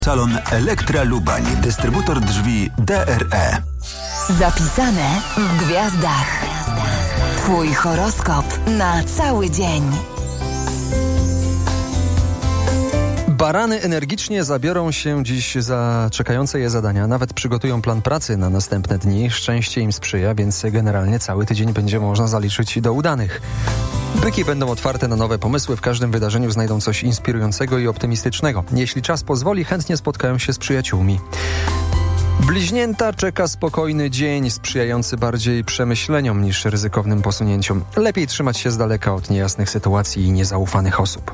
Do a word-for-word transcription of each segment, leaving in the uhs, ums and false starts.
Salon Elektra Lubań, dystrybutor drzwi D R E. Zapisane w gwiazdach. Twój horoskop na cały dzień. Barany energicznie zabiorą się dziś za czekające je zadania. Nawet przygotują plan pracy na następne dni. Szczęście im sprzyja, więc generalnie cały tydzień będzie można zaliczyć do udanych. Byki będą otwarte na nowe pomysły. W każdym wydarzeniu znajdą coś inspirującego i optymistycznego. Jeśli czas pozwoli, chętnie spotkają się z przyjaciółmi. Bliźnięta czeka spokojny dzień, sprzyjający bardziej przemyśleniom niż ryzykownym posunięciom. Lepiej trzymać się z daleka od niejasnych sytuacji i niezaufanych osób.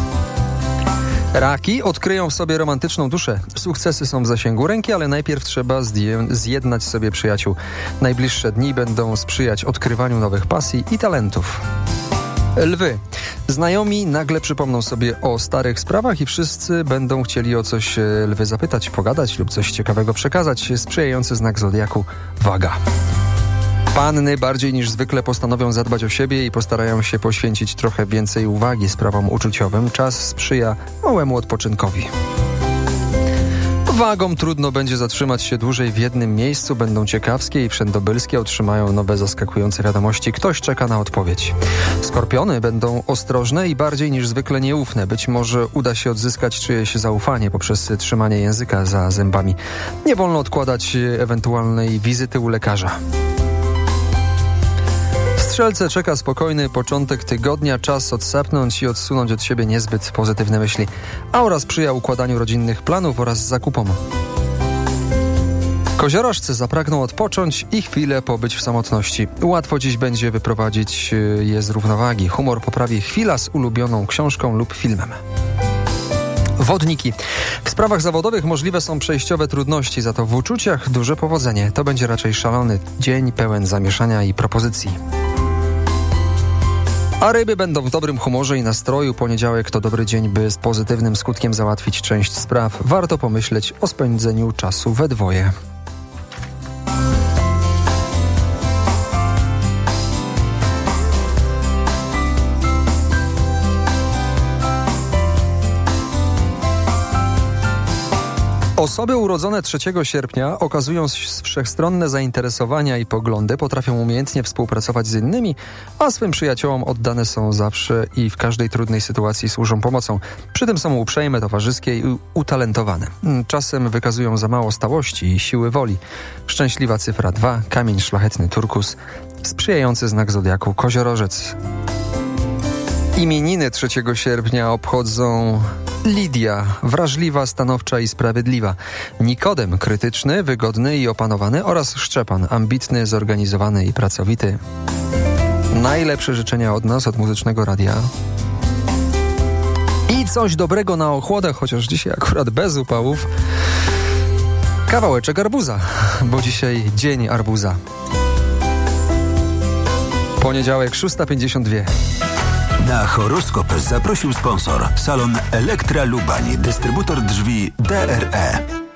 Raki odkryją w sobie romantyczną duszę. Sukcesy są w zasięgu ręki, ale najpierw trzeba zdję- zjednać sobie przyjaciół. Najbliższe dni będą sprzyjać odkrywaniu nowych pasji i talentów. Lwy. Znajomi nagle przypomną sobie o starych sprawach i wszyscy będą chcieli o coś lwy zapytać, pogadać lub coś ciekawego przekazać. Sprzyjający znak zodiaku waga. Panny bardziej niż zwykle postanowią zadbać o siebie i postarają się poświęcić trochę więcej uwagi sprawom uczuciowym. Czas sprzyja małemu odpoczynkowi. Wagom trudno będzie zatrzymać się dłużej w jednym miejscu. Będą ciekawskie i wszędobylskie, otrzymają nowe zaskakujące wiadomości. Ktoś czeka na odpowiedź. Skorpiony będą ostrożne i bardziej niż zwykle nieufne. Być może uda się odzyskać czyjeś zaufanie poprzez trzymanie języka za zębami. Nie wolno odkładać ewentualnej wizyty u lekarza. Strzelce czeka spokojny początek tygodnia, czas odsapnąć i odsunąć od siebie niezbyt pozytywne myśli. Aura sprzyja układaniu rodzinnych planów oraz zakupom. Koziorożcy zapragną odpocząć i chwilę pobyć w samotności. Łatwo dziś będzie wyprowadzić je z równowagi. Humor poprawi chwila z ulubioną książką lub filmem. Wodniki. W sprawach zawodowych możliwe są przejściowe trudności, za to w uczuciach duże powodzenie. To będzie raczej szalony dzień pełen zamieszania i propozycji. A ryby będą w dobrym humorze i nastroju. Poniedziałek to dobry dzień, by z pozytywnym skutkiem załatwić część spraw. Warto pomyśleć o spędzeniu czasu we dwoje. Osoby urodzone trzeciego sierpnia okazują wszechstronne zainteresowania i poglądy, potrafią umiejętnie współpracować z innymi, a swym przyjaciołom oddane są zawsze i w każdej trudnej sytuacji służą pomocą. Przy tym są uprzejme, towarzyskie i utalentowane. Czasem wykazują za mało stałości i siły woli. Szczęśliwa cyfra dwa, kamień szlachetny turkus, sprzyjający znak zodiaku koziorożec. Imieniny trzeciego sierpnia obchodzą Lidia, wrażliwa, stanowcza i sprawiedliwa. Nikodem, krytyczny, wygodny i opanowany oraz Szczepan, ambitny, zorganizowany i pracowity. Najlepsze życzenia od nas, od Muzycznego Radia. I coś dobrego na ochłodę, chociaż dzisiaj akurat bez upałów. Kawałeczek arbuza, bo dzisiaj dzień arbuza. Poniedziałek, szósta pięćdziesiąt dwa. Na horoskop zaprosił sponsor. Salon Elektra Lubań, dystrybutor drzwi D R E.